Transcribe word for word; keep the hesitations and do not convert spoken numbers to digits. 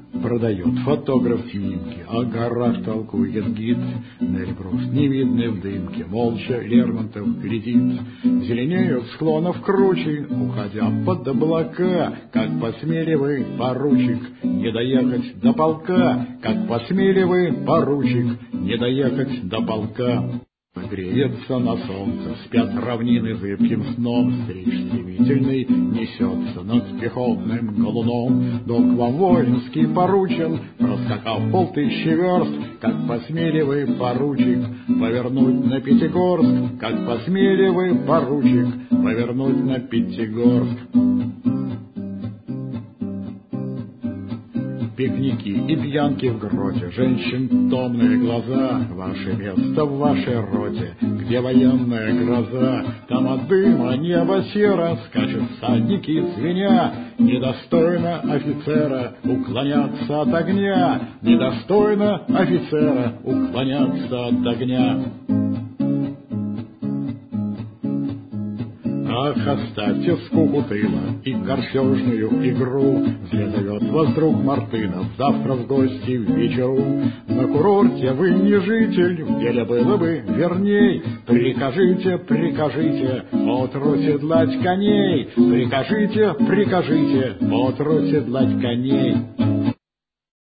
Продает фотограф снимки, о горах толкует гид. На Эльбрус невидный в дымке, молча Лермонтов глядит. Зеленеют склонов круче, уходя под облака. Как посмели вы, поручик, не доехать до полка? Как посмели вы, поручик, не доехать до полка? Греется на солнце, спят равнины зыбким сном. Стриж стремительный несется над пехотным галуном. Долг вам воинский поручен, проскакав полтысячи верст. Как посмели вы, поручик, повернуть на Пятигорск? Как посмели вы, поручик, повернуть на Пятигорск? Пикники и пьянки в гроте, женщин томные глаза. Ваше место в вашей роте, где военная гроза. Там от дыма небо серо, скачут всадники звеня. Недостойно офицера уклоняться от огня, недостойно офицера уклоняться от огня. Ах, оставьте скуку тыла и корчежную игру. Зле зовет вас друг Мартынов завтра в гости в вечеру. На курорте вы не житель, в деле было бы верней. Прикажите, прикажите поутру седлать коней. Прикажите, прикажите поутру седлать коней.